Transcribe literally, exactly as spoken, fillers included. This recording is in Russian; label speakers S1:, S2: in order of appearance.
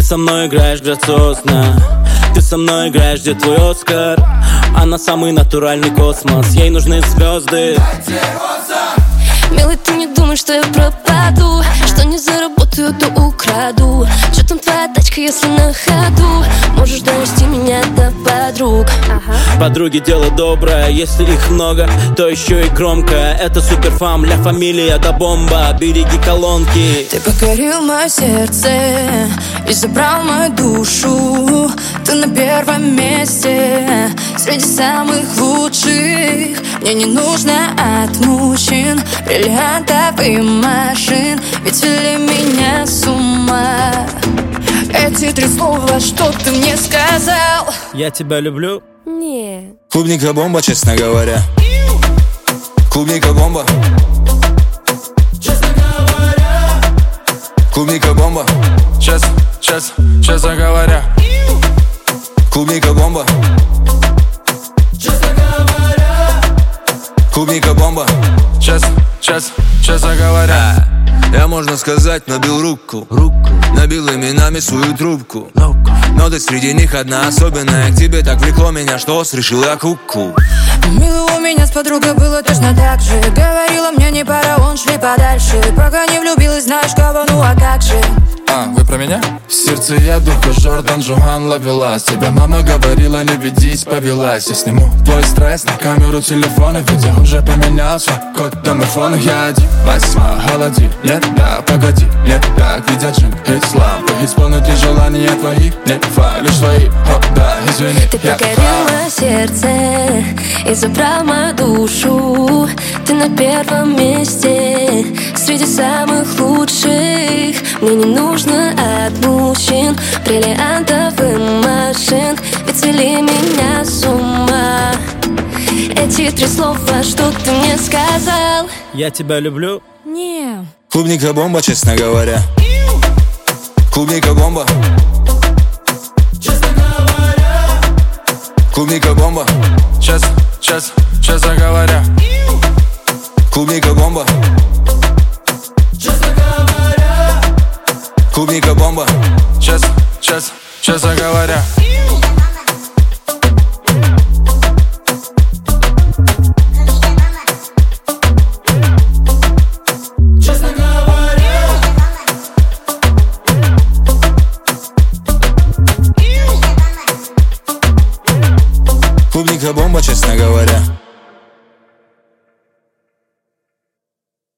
S1: со мной играешь грациозно, ты со мной играешь, где твой Оскар? Она самый натуральный космос, ей нужны звезды.
S2: Милый, ты не думай, что я пропаду, что не заработаю, то украду. Что там твоя тачка, если на ходу? Можешь довести меня до подруг. Ага.
S1: Подруги дело доброе, если их много, то еще и громко. Это суперфам, ля фамилия да бомба, береги колонки.
S3: Ты покорил мое сердце и забрал мою душу. Ты на первом месте среди самых лучших. Мне не нужно от мужчин бриллиантов и машин, ведь вели меня с ума эти три слова, что ты мне сказал.
S1: Я тебя люблю.
S2: Не.
S4: Клубника бомба, честно говоря. Клубника бомба.
S1: Честно говоря.
S4: Клубника бомба.
S5: Чес, чес, честно говоря.
S4: Клубника бомба.
S1: Честно говоря.
S4: Клубника бомба.
S5: Чес, чес, честно говоря.
S4: Я, можно сказать, набил руку, руку. Набил именами свою трубку, но ты среди них одна особенная. К тебе так влекло меня, что решил я куку.
S3: Милый, у меня с подругой было точно так же. Говорила мне не пора, он шли подальше. Пока не влюбилась, знаешь кого, ну а как же.
S5: А, вы про меня? В сердце я духа Жордан, Жуан Ловелас. Тебя мама говорила, не ведись, повелась. Я сниму твой стресс на камеру телефона, ведь я уже поменялся. Код домофона, я один, восьма, холоди. Нет, да, погоди, нет, так видят же ислам. Исполнить ли желания твои, не фа, лишь твои. О, да, извини,
S2: Ты
S5: я
S2: покорил мое сердце и забрал мою душу. Ты на первом месте среди самых лучших. Мне не нужно от мужчин бриллиантов и машин, ведь вели меня с ума эти три слова, что ты мне сказал.
S1: Я тебя люблю.
S2: Не.
S4: Клубника бомба, честно говоря. Клубника бомба.
S1: Честно говоря.
S4: Клубника бомба.
S5: Чес, чес, честно говоря.
S4: Клубника бомба.
S1: Честно говоря.
S4: Клубника бомба.
S5: Чес, чес, честно говоря.
S1: Честно говоря.
S4: Клубника бомба, честно говоря.